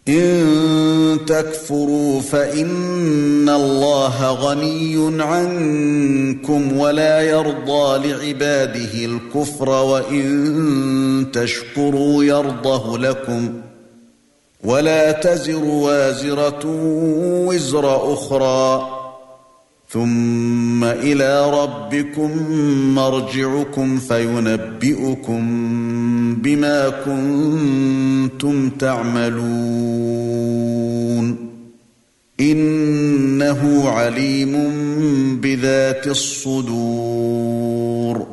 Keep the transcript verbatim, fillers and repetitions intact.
إن تكفروا فإن الله غني عنكم ولا يرضى لعباده الكفر وإن تشكروا يرضه لكم ولا تزر وازرة وزر أخرى ثم إلى ربكم مرجعكم فينبئكم بما كنتم تعملون إنه عليم بذات الصدور